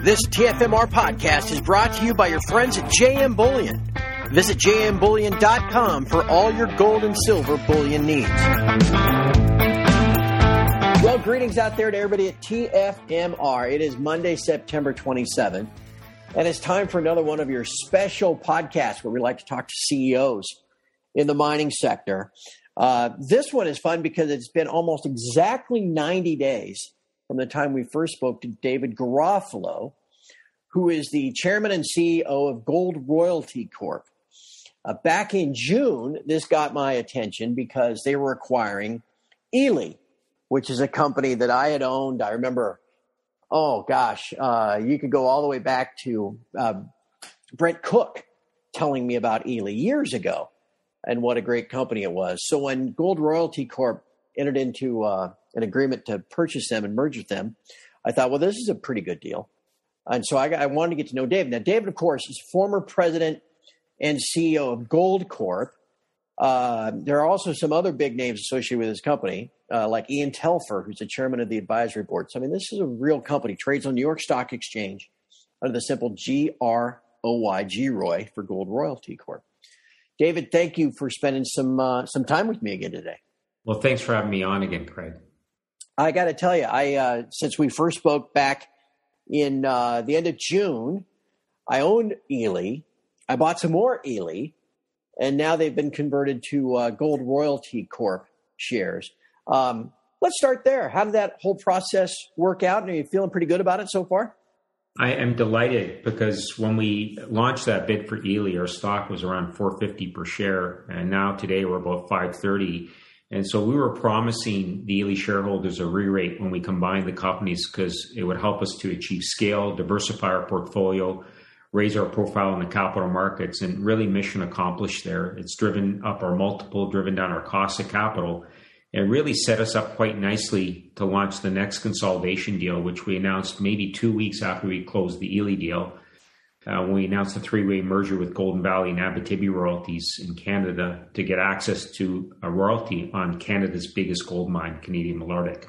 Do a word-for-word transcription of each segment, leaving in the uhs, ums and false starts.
This T F M R podcast is brought to you by your friends at J M Bullion. Visit j m bullion dot com for all your gold and silver bullion needs. Well, greetings out there to everybody at T F M R. It is Monday, September twenty-seventh, and it's time for another one of your special podcasts where we like to talk to C E Os in the mining sector. Uh, this one is fun because it's been almost exactly ninety days from the time we first spoke to David Garofalo, who is the chairman and C E O of Gold Royalty Corp. Uh, back in June, this got my attention because they were acquiring Ely, which is a company that I had owned. I remember, oh gosh, uh, you could go all the way back to uh, Brent Cook telling me about Ely years ago and what a great company it was. So when Gold Royalty Corp entered into uh, an agreement to purchase them and merge with them, I thought, well, this is a pretty good deal. And so I, I wanted to get to know David. Now, David, of course, is former president and C E O of Gold Corp. Uh, there are also some other big names associated with this company, uh, like Ian Telfer, who's the chairman of the advisory board. So, I mean, this is a real company. Trades on New York Stock Exchange under the symbol G R O Y, G-Roy, for Gold Royalty Corp. David, thank you for spending some uh, some time with me again today. Well, thanks for having me on again, Craig. I got to tell you, I uh, since we first spoke back in uh, the end of June, I owned Ely. I bought some more Ely, and now they've been converted to uh, Gold Royalty Corp shares. Um, let's start there. How did that whole process work out? Are you feeling pretty good about it so far? I am delighted because when we launched that bid for Ely, our stock was around four fifty per share, and now today we're about five thirty. And so we were promising the Ely shareholders a re-rate when we combined the companies because it would help us to achieve scale, diversify our portfolio, raise our profile in the capital markets, and really mission accomplished there. It's driven up our multiple, driven down our cost of capital, and really set us up quite nicely to launch the next consolidation deal, which we announced maybe two weeks after we closed the Ely deal. Uh, when we announced the three-way merger with Golden Valley and Abitibi Royalties in Canada to get access to a royalty on Canada's biggest gold mine, Canadian Malartic.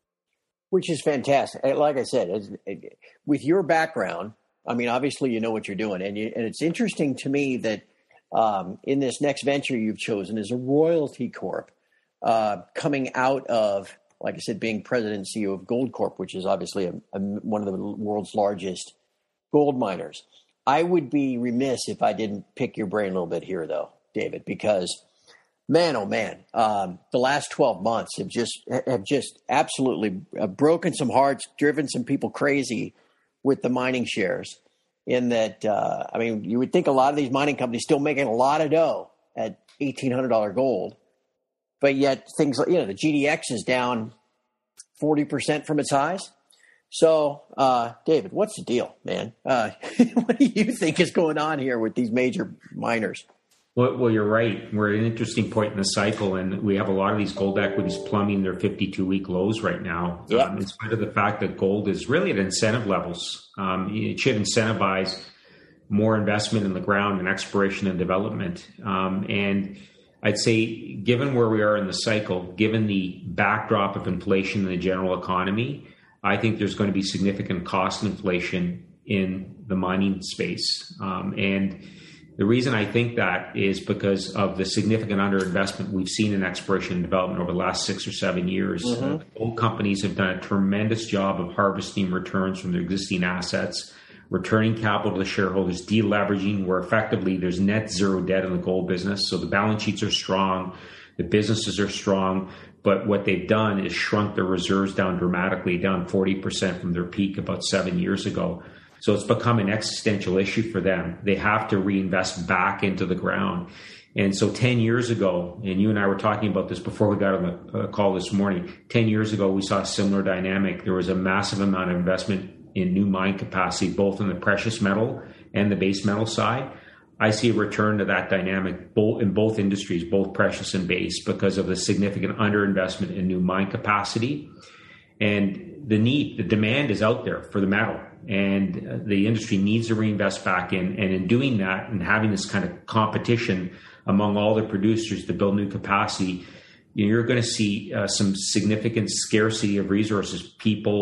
Which is fantastic. Like I said, with your background, I mean, obviously you know what you're doing. And, you, and it's interesting to me that um, in this next venture you've chosen is a royalty corp uh, coming out of, like I said, being president and C E O of Gold Corp, which is obviously a, a, one of the world's largest gold miners. I would be remiss if I didn't pick your brain a little bit here, though, David, because man, oh man, um, the last twelve months have just have just absolutely broken some hearts, driven some people crazy with the mining shares. In that, uh, I mean, you would think a lot of these mining companies still making a lot of dough at eighteen hundred dollars gold, but yet things like, you know, the G D X is down forty percent from its highs. So, uh, David, what's the deal, man? Uh, what do you think is going on here with these major miners? Well, well, you're right. We're at an interesting point in the cycle, and we have a lot of these gold equities plumbing their fifty-two week lows right now. Yep. Um, in spite of the fact that gold is really at incentive levels. Um, it should incentivize more investment in the ground and exploration and development. Um, and I'd say, given where we are in the cycle, given the backdrop of inflation in the general economy, I think there's going to be significant cost inflation in the mining space. Um, and the reason I think that is because of the significant underinvestment we've seen in exploration and development over the last six or seven years. Mm-hmm. Uh, gold companies have done a tremendous job of harvesting returns from their existing assets, returning capital to shareholders, deleveraging, where effectively there's net zero debt in the gold business. So the balance sheets are strong, the businesses are strong. But what they've done is shrunk their reserves down dramatically, down forty percent from their peak about seven years ago. So it's become an existential issue for them. They have to reinvest back into the ground. And so ten years ago, and you and I were talking about this before we got on the call this morning, ten years ago, we saw a similar dynamic. There was a massive amount of investment in new mine capacity, both in the precious metal and the base metal side. I see a return to that dynamic both in both industries, both precious and base, because of the significant underinvestment in new mine capacity. And the need, the demand is out there for the metal, and the industry needs to reinvest back in. And in doing that and having this kind of competition among all the producers to build new capacity, you're going to see uh, some significant scarcity of resources, people,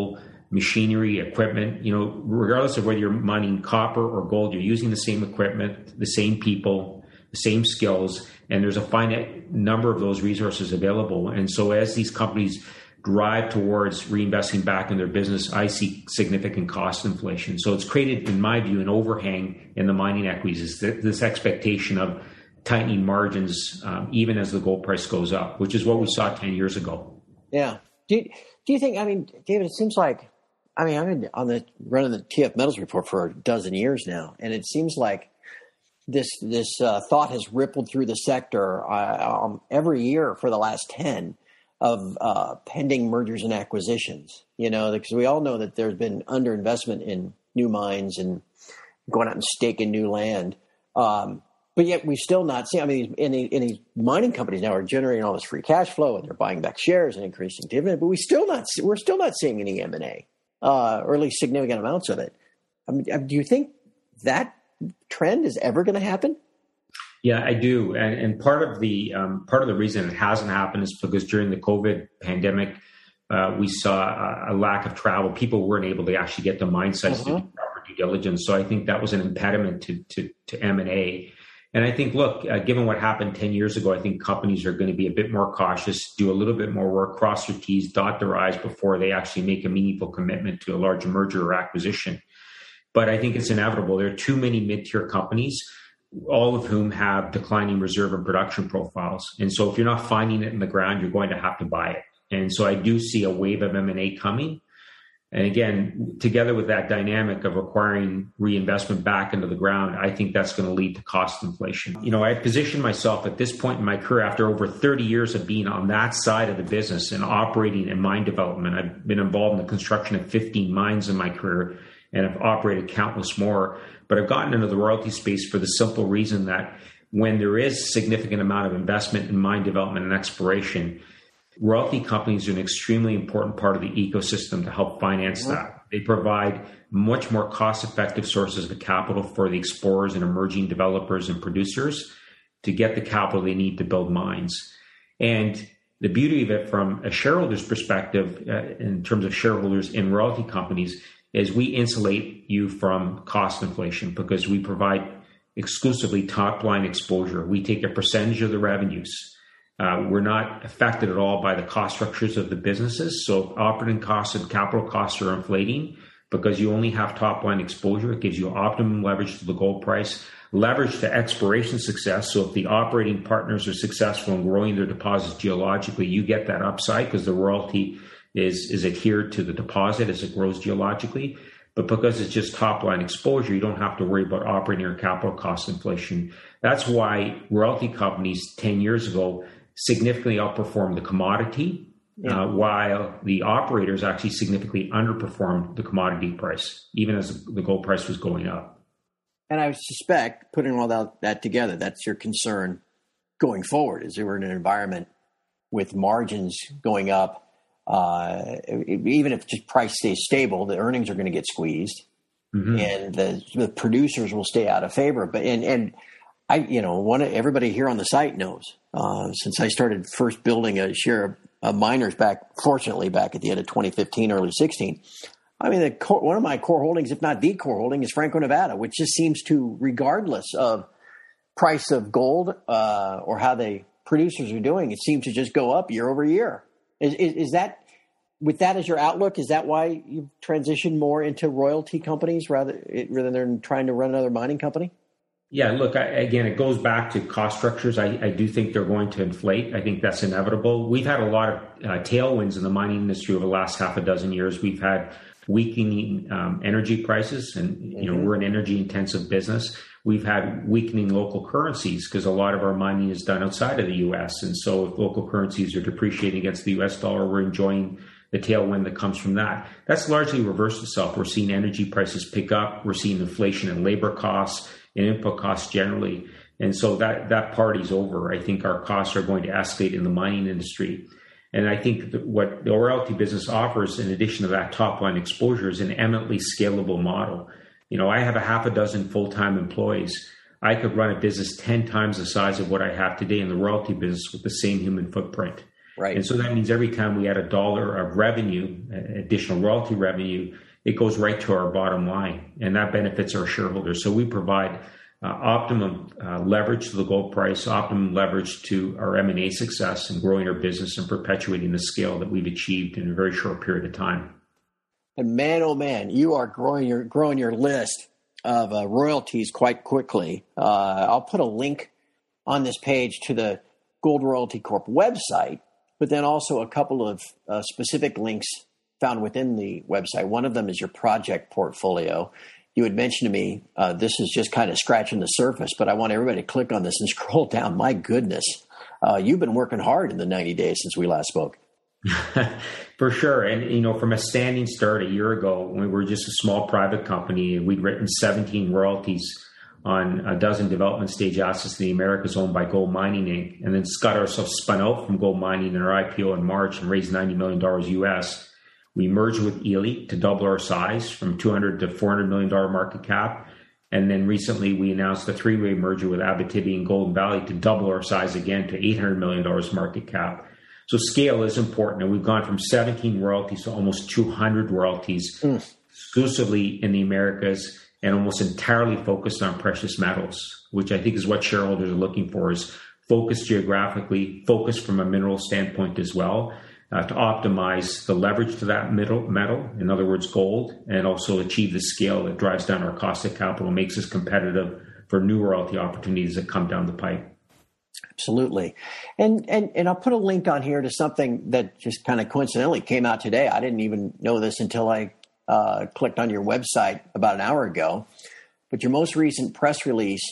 machinery, equipment. You know, regardless of whether you're mining copper or gold, you're using the same equipment, the same people, the same skills, and there's a finite number of those resources available. And so as these companies drive towards reinvesting back in their business, I see significant cost inflation. So it's created, in my view, an overhang in the mining equities, is this expectation of tightening margins um, even as the gold price goes up, which is what we saw ten years ago. Yeah. Do you, do you think, I mean, David, it seems like, I mean, I've been on the running the T F Metals report for a dozen years now, and it seems like this this uh, thought has rippled through the sector uh, um, every year for the last ten of uh, pending mergers and acquisitions. You know, because we all know that there's been underinvestment in new mines and going out and staking new land. Um, but yet we still not see, I mean, any, any mining companies now are generating all this free cash flow and they're buying back shares and increasing dividend, but we still not, we're still not seeing any M and A, uh, or at least significant amounts of it. I mean, do you think that trend is ever going to happen? Yeah, I do. And, and part of the, um, part of the reason it hasn't happened is because during the COVID pandemic, uh, we saw a, a lack of travel. People weren't able to actually get to mine sites uh-huh. to do proper due diligence. So I think that was an impediment to, to, to M and A. And I think, look, uh, given what happened ten years ago, I think companies are going to be a bit more cautious, do a little bit more work, cross their T's, dot their I's before they actually make a meaningful commitment to a large merger or acquisition. But I think it's inevitable. There are too many mid-tier companies, all of whom have declining reserve and production profiles. And so if you're not finding it in the ground, you're going to have to buy it. And so I do see a wave of M and A coming. And again, together with that dynamic of requiring reinvestment back into the ground, I think that's going to lead to cost inflation. You know, I positioned myself at this point in my career after over thirty years of being on that side of the business and operating in mine development. I've been involved in the construction of fifteen mines in my career and have operated countless more. But I've gotten into the royalty space for the simple reason that when there is significant amount of investment in mine development and exploration, royalty companies are an extremely important part of the ecosystem to help finance that. They provide much more cost-effective sources of capital for the explorers and emerging developers and producers to get the capital they need to build mines. And the beauty of it from a shareholder's perspective, uh, in terms of shareholders in royalty companies, is we insulate you from cost inflation because we provide exclusively top-line exposure. We take a percentage of the revenues. Uh, we're not affected at all by the cost structures of the businesses. So operating costs and capital costs are inflating because you only have top line exposure. It gives you optimum leverage to the gold price, leverage to exploration success. So if the operating partners are successful in growing their deposits geologically, you get that upside because the royalty is, is adhered to the deposit as it grows geologically. But because it's just top line exposure, you don't have to worry about operating or capital cost inflation. That's why royalty companies ten years ago significantly outperformed the commodity, yeah. uh, while the operators actually significantly underperformed the commodity price, even as the gold price was going up. And I suspect, putting all that, that together, that's your concern going forward, is that we're in an environment with margins going up. Uh, even if just price stays stable, the earnings are going to get squeezed, mm-hmm. and the, the producers will stay out of favor. But and and I, you know, one everybody here on the site knows. Uh, since I started first building a share of uh, miners back, fortunately, back at the end of twenty fifteen, early sixteen, I mean, the core, one of my core holdings, if not the core holding, is Franco-Nevada, which just seems to, regardless of price of gold uh, or how the producers are doing, it seems to just go up year over year. Is, is, is that, with that as your outlook, is that why you've transitioned more into royalty companies rather, rather than trying to run another mining company? Yeah, look, I, again, it goes back to cost structures. I, I do think they're going to inflate. I think that's inevitable. We've had a lot of uh, tailwinds in the mining industry over the last half a dozen years. We've had weakening um, energy prices, and you know, mm-hmm. we're an energy-intensive business. We've had weakening local currencies because a lot of our mining is done outside of the U S. And so if local currencies are depreciating against the U S dollar, we're enjoying the tailwind that comes from that. That's largely reversed itself. We're seeing energy prices pick up. We're seeing inflation in labor costs and input costs generally. And so that, that party's over. I think our costs are going to escalate in the mining industry. And I think that what the royalty business offers, in addition to that top line exposure, is an eminently scalable model. You know, I have a half a dozen full-time employees. I could run a business ten times the size of what I have today in the royalty business with the same human footprint. Right. And so that means every time we add a dollar of revenue, additional royalty revenue, it goes right to our bottom line, and that benefits our shareholders. So we provide uh, optimum uh, leverage to the gold price, optimum leverage to our M and A success and growing our business and perpetuating the scale that we've achieved in a very short period of time. And man, oh man, you are growing your growing your list of uh, royalties quite quickly. Uh, I'll put a link on this page to the Gold Royalty Corp website, but then also a couple of uh, specific links found within the website. One of them is your project portfolio. You had mentioned to me, uh, this is just kind of scratching the surface, but I want everybody to click on this and scroll down. My goodness, uh, you've been working hard in the ninety days since we last spoke. For sure. And, you know, from a standing start a year ago, when we were just a small private company, and we'd written seventeen royalties on a dozen development stage assets in the Americas owned by Gold Mining Incorporated, and then got ourselves spun out from Gold Mining in our I P O in March and raised ninety million dollars U S. We merged with Ely to double our size from two hundred to four hundred million dollars market cap. And then recently we announced a three-way merger with Abitibi and Golden Valley to double our size again to eight hundred million dollars market cap. So scale is important. And we've gone from seventeen royalties to almost two hundred royalties mm. exclusively in the Americas and almost entirely focused on precious metals, which I think is what shareholders are looking for, is focus geographically, focus from a mineral standpoint as well. Uh, to optimize the leverage to that metal, metal, in other words, gold, and also achieve the scale that drives down our cost of capital, makes us competitive for new royalty opportunities that come down the pipe. Absolutely. And, and, and I'll put a link on here to something that just kind of coincidentally came out today. I didn't even know this until I uh, clicked on your website about an hour ago. But your most recent press release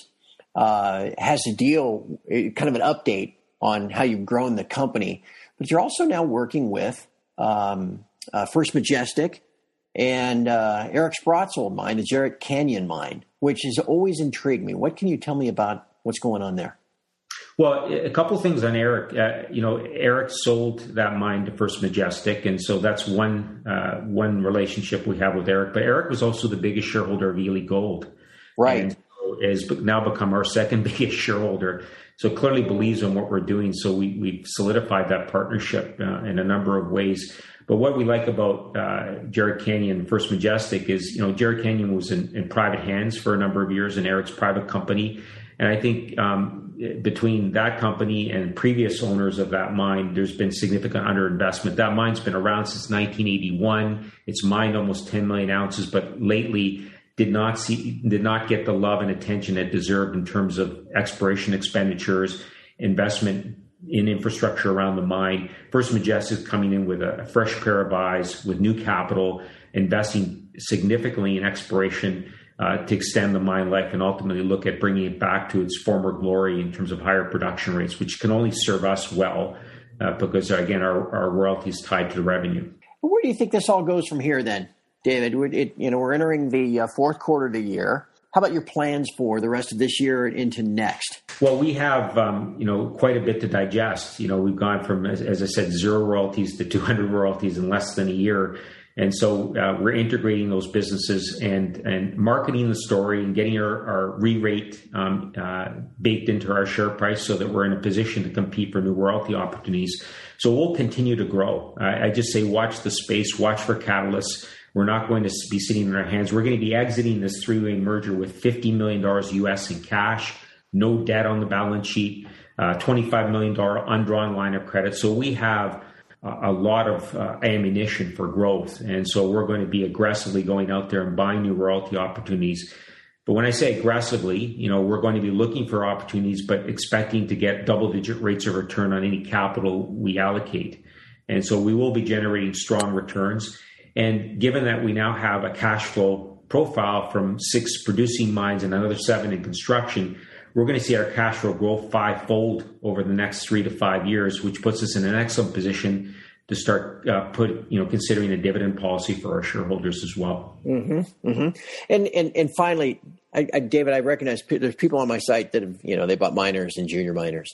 uh, has a deal, kind of an update on how you've grown the company. But you're also now working with um, uh, First Majestic and uh, Eric Sprott's old mine, the Jerritt Canyon mine, which has always intrigued me. What can you tell me about what's going on there? Well, a couple of things on Eric. Uh, you know, Eric sold that mine to First Majestic, and so that's one uh, one relationship we have with Eric. But Eric was also the biggest shareholder of Ely Gold, right? And so has now become our second biggest shareholder. So clearly believes in what we're doing. So we, we've solidified that partnership uh, in a number of ways. But what we like about uh, Jerritt Canyon First Majestic is, you know, Jerritt Canyon was in, in private hands for a number of years in Eric's private company. And I think um, between that company and previous owners of that mine, there's been significant underinvestment. That mine's been around since nineteen eighty-one. It's mined almost ten million ounces, but lately did not see, did not get the love and attention it deserved in terms of exploration expenditures, investment in infrastructure around the mine. First Majestic is coming in with a fresh pair of eyes, with new capital, investing significantly in exploration uh, to extend the mine life and ultimately look at bringing it back to its former glory in terms of higher production rates, which can only serve us well uh, because, again, our, our royalty is tied to the revenue. Where do you think this all goes from here then, David? It, you know, we're entering the uh, fourth quarter of the year. How about your plans for the rest of this year and into next? Well, we have, um, you know, quite a bit to digest. You know, we've gone from, as, as I said, zero royalties to two hundred royalties in less than a year. And so uh, we're integrating those businesses and, and marketing the story and getting our, our re-rate um, uh, baked into our share price so that we're in a position to compete for new royalty opportunities. So we'll continue to grow. I, I just say watch the space, watch for catalysts. We're not going to be sitting in our hands. We're going to be exiting this three-way merger with fifty million dollars U S in cash, no debt on the balance sheet, uh, twenty-five million dollars undrawn line of credit. So we have a lot of uh, ammunition for growth. And so we're going to be aggressively going out there and buying new royalty opportunities. But when I say aggressively, you know, we're going to be looking for opportunities, but expecting to get double-digit rates of return on any capital we allocate. And so we will be generating strong returns. And given that we now have a cash flow profile from six producing mines and another seven in construction, we're going to see our cash flow grow fivefold over the next three to five years, which puts us in an excellent position to start uh, put you know considering a dividend policy for our shareholders as well. Mm-hmm, mm-hmm. And and and finally, I, I, David, I recognize there's people on my site that have you know they bought miners and junior miners.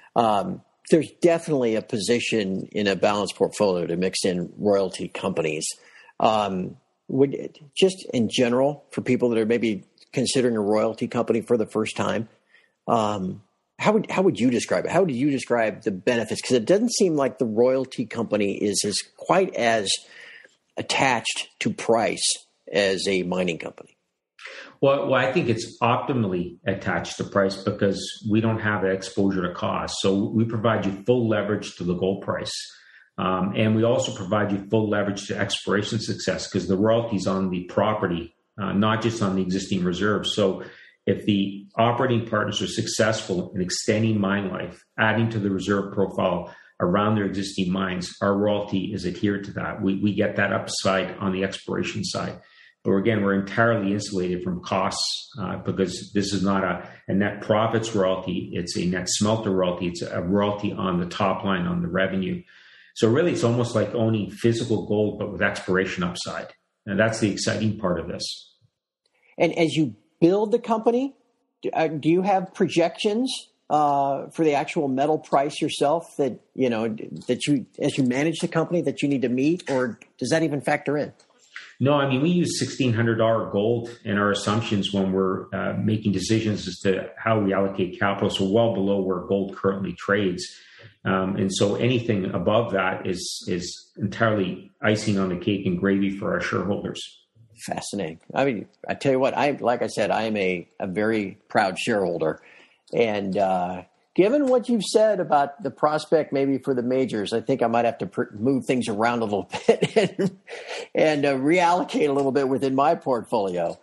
Um, there's definitely a position in a balanced portfolio to mix in royalty companies. Um, would it, just in general for people that are maybe considering a royalty company for the first time, um, how would how would you describe it? How would you describe the benefits? Because it doesn't seem like the royalty company is as quite as attached to price as a mining company. Well, well, I think it's optimally attached to price because we don't have exposure to cost. So we provide you full leverage to the gold price. Um, and we also provide you full leverage to exploration success because the royalty's on the property, uh, not just on the existing reserves. So if the operating partners are successful in extending mine life, adding to the reserve profile around their existing mines, our royalty is adhered to that. We, we get that upside on the exploration side. But again, we're entirely insulated from costs uh, because this is not a, a net profits royalty. It's a net smelter royalty. It's a royalty on the top line on the revenue. So really, it's almost like owning physical gold, but with exploration upside. And that's the exciting part of this. And as you build the company, do, uh, do you have projections uh, for the actual metal price yourself that, you know, that you, as you manage the company, that you need to meet, or does that even factor in? No, I mean, we use sixteen hundred dollars gold in our assumptions when we're uh, making decisions as to how we allocate capital. So well below where gold currently trades. Um, and so anything above that is is entirely icing on the cake and gravy for our shareholders. Fascinating. I mean, I tell you what, I like I said, I am a, a very proud shareholder. And uh, given what you've said about the prospect maybe for the majors, I think I might have to pr- move things around a little bit and, and uh, reallocate a little bit within my portfolio.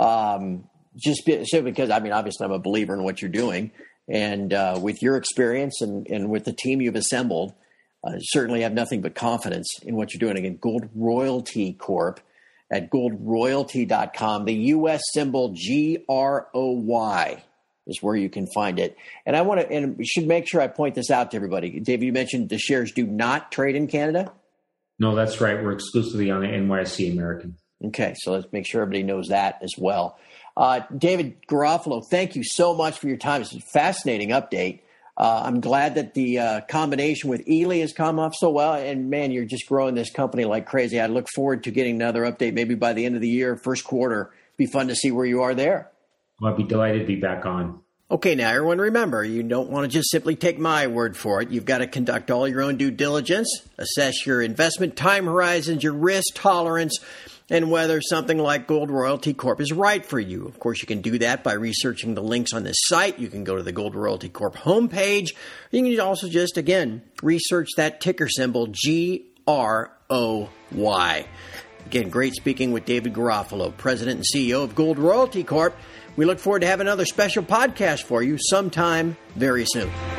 Um, just be, so because, I mean, obviously I'm a believer in what you're doing. And uh, with your experience and, and with the team you've assembled, uh, certainly have nothing but confidence in what you're doing. Again, Gold Royalty Corp at gold royalty dot com. The U S symbol G R O Y is where you can find it. And I want to, and we should make sure I point this out to everybody. Dave, you mentioned the shares do not trade in Canada? No, that's right. We're exclusively on the N Y S E American. Okay, so let's make sure everybody knows that as well. Uh, David Garofalo, thank you so much for your time. It's a fascinating update. Uh, I'm glad that the uh, combination with Ely has come off so well. And, man, you're just growing this company like crazy. I look forward to getting another update maybe by the end of the year, first quarter. Be fun to see where you are there. Well, I'd be delighted to be back on. Okay, now, everyone, remember, you don't want to just simply take my word for it. You've got to conduct all your own due diligence, assess your investment time horizons, your risk tolerance, and whether something like Gold Royalty Corp is right for you. Of course, you can do that by researching the links on this site. You can go to the Gold Royalty Corp homepage. You can also just, again, research that ticker symbol, G R O Y. Again, great speaking with David Garofalo, President and C E O of Gold Royalty Corp. We look forward to having another special podcast for you sometime very soon.